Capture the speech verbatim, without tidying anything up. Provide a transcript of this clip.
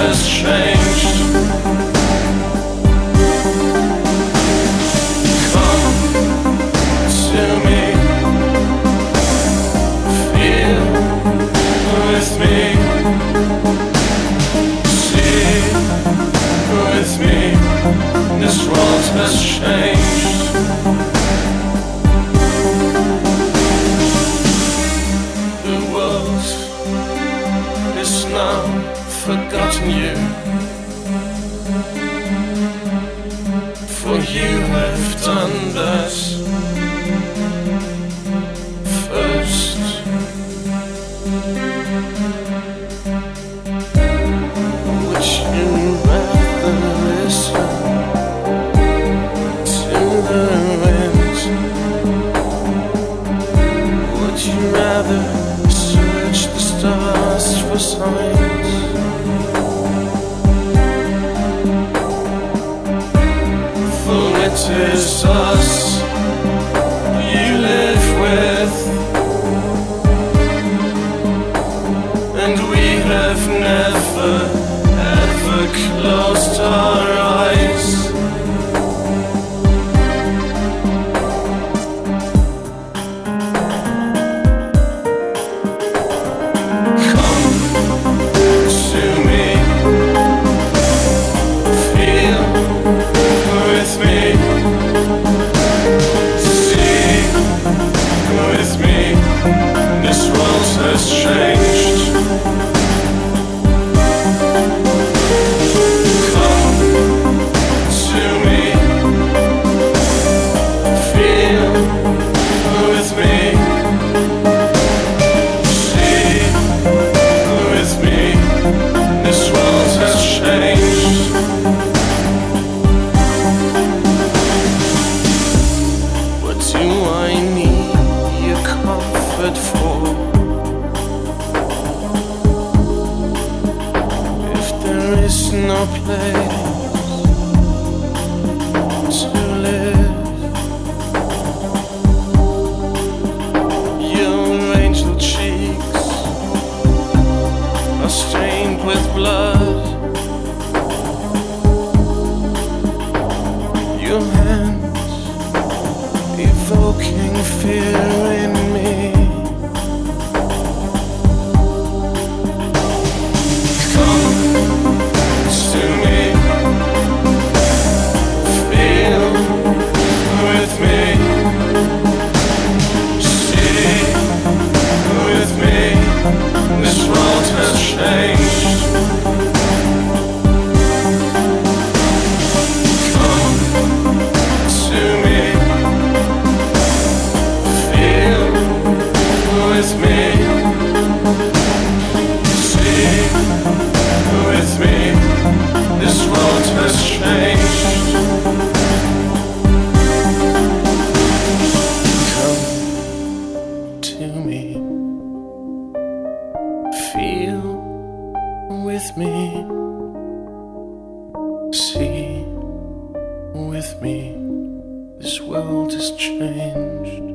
has changed. Come to me, feel with me, see with me, this world has changed. The world is now forgotten you, for you have done that first. Would you rather listen to the wind? Would you rather search the stars for signs? For it is us you live with, and we have never ever closed our eyes. Come to me, feel with me, see with me, this world has changed. Come to me, feel with me, see with me, this world has changed. What do I need your comfort for? If there is no place to live, your angel cheeks are stained with blood. Your hands evoking fear in me. Come to me, feel with me, see with me, this world has changed. Come to me, feel with me, see with me, this world has changed. Come to me, feel with me, see with me, this world has changed.